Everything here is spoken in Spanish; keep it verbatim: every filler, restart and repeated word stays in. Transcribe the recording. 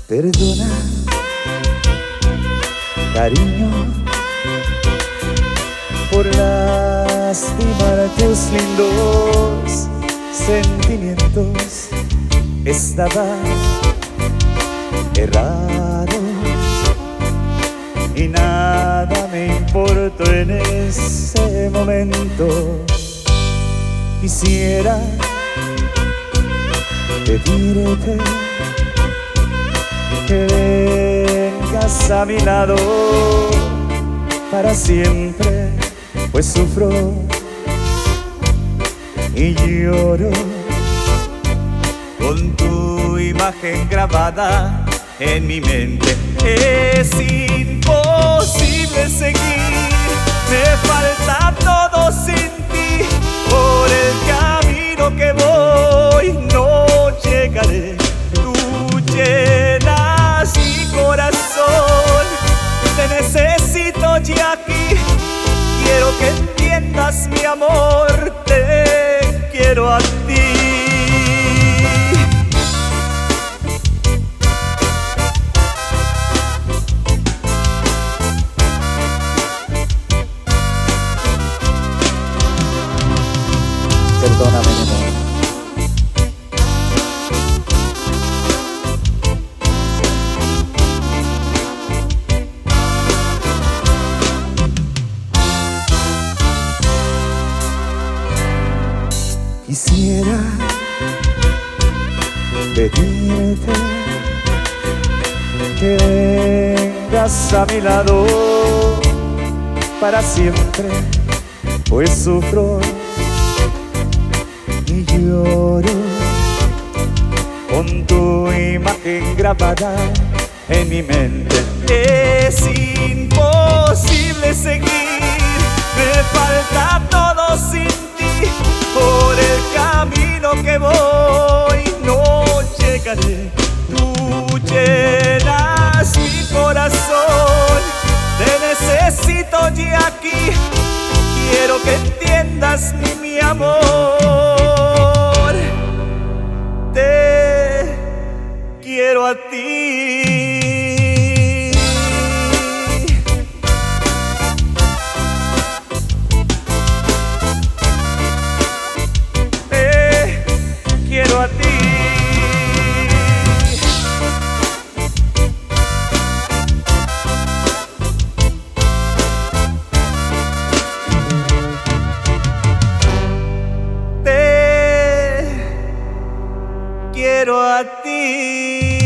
Perdona, cariño, por lastimar tus lindos sentimientos. Estaba errado y nada me importó en ese momento. Quisiera pedirte que vengas a mi lado para siempre, pues sufro y lloro con tu imagen grabada en mi mente. Es imposible seguir, me falta todo sin ti. Por el camino que voy no llegaré. Tú llenas mi corazón, te necesito ya aquí. Quiero que entiendas mi amor, te quiero a ti. Perdóname, mi amor. Quisiera pedirte que vengas a mi lado para siempre, pues sufro y lloro con tu imagen grabada en mi mente. Es imposible seguir, me falta todo sin ti. Por el camino que voy no llegaré. Tú llenas mi corazón, te necesito ya aquí. Quiero que entiendas mi, mi amor, te quiero a ti. Te quiero a ti. Quiero a ti.